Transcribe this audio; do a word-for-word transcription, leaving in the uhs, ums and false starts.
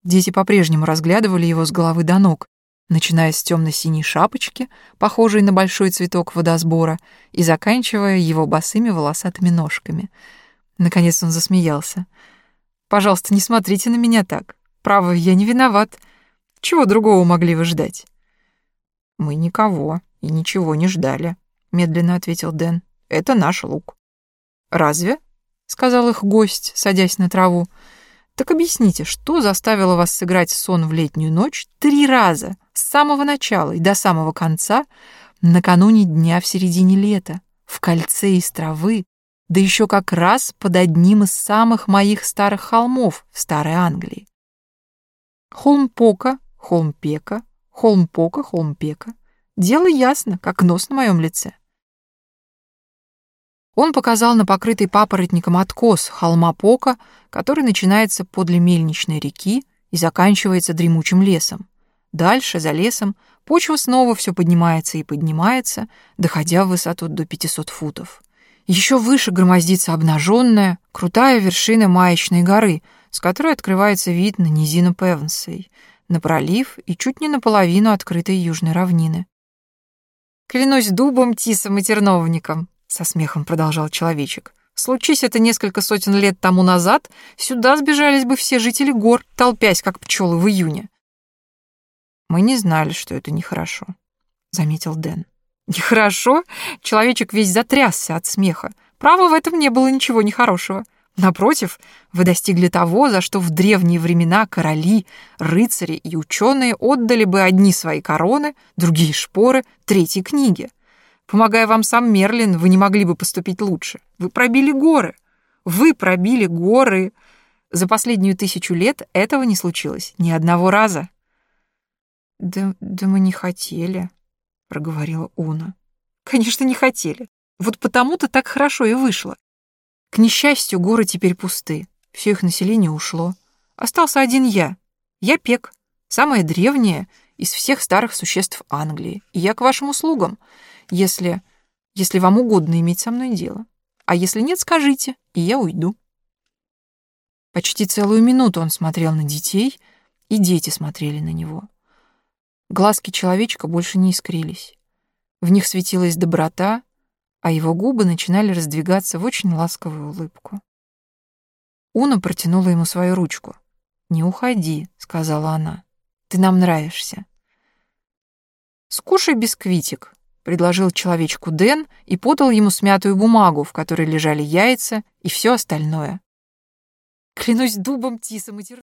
Дети по-прежнему разглядывали его с головы до ног, начиная с темно-синей шапочки, похожей на большой цветок водосбора, и заканчивая его босыми волосатыми ножками. Наконец он засмеялся. «Пожалуйста, не смотрите на меня так. Право, я не виноват. Чего другого могли вы ждать?» «Мы никого и ничего не ждали», — медленно ответил Дэн. «Это наш лук». «Разве?» — сказал их гость, садясь на траву. «Так объясните, что заставило вас сыграть сон в летнюю ночь три раза, с самого начала и до самого конца, накануне дня в середине лета, в кольце из травы, да еще как раз под одним из самых моих старых холмов в Старой Англии? Холм Пока, холм Пека, холм Пока, холм Пека. Дело ясно, как нос на моем лице». Он показал на покрытый папоротником откос холма Пока, который начинается подле мельничной реки и заканчивается дремучим лесом. Дальше, за лесом, почва снова все поднимается и поднимается, доходя в высоту до пятисот футов. Еще выше громоздится обнаженная, крутая вершина Маечной горы, с которой открывается вид на низину Певнсей, на пролив и чуть не наполовину открытой южной равнины. «Клянусь дубом, тисом и терновником», — со смехом продолжал человечек. «Случись это несколько сотен лет тому назад, сюда сбежались бы все жители гор, толпясь, как пчелы в июне». «Мы не знали, что это нехорошо», — заметил Дэн. «Нехорошо?» — человечек весь затрясся от смеха. «Право, в этом не было ничего нехорошего. Напротив, вы достигли того, за что в древние времена короли, рыцари и ученые отдали бы одни свои короны, другие шпоры, третьи книги. Помогая вам сам Мерлин, вы не могли бы поступить лучше. Вы пробили горы. Вы пробили горы. За последнюю тысячу лет этого не случилось ни одного раза». «Да, да мы не хотели», — проговорила Уна. «Конечно, не хотели. Вот потому-то так хорошо и вышло. К несчастью, горы теперь пусты. Все их население ушло. Остался один я. Я Пек, самое древнее из всех старых существ Англии. И я к вашим услугам, если... если вам угодно иметь со мной дело. А если нет, скажите, и я уйду». Почти целую минуту он смотрел на детей, и дети смотрели на него. Глазки человечка больше не искрились. В них светилась доброта, а его губы начинали раздвигаться в очень ласковую улыбку. Уна протянула ему свою ручку. «Не уходи», — сказала она. «Ты нам нравишься». «Скушай бисквитик», — предложил человечку Дэн и подал ему смятую бумагу, в которой лежали яйца и все остальное. «Клянусь дубом, тисом и терновником»,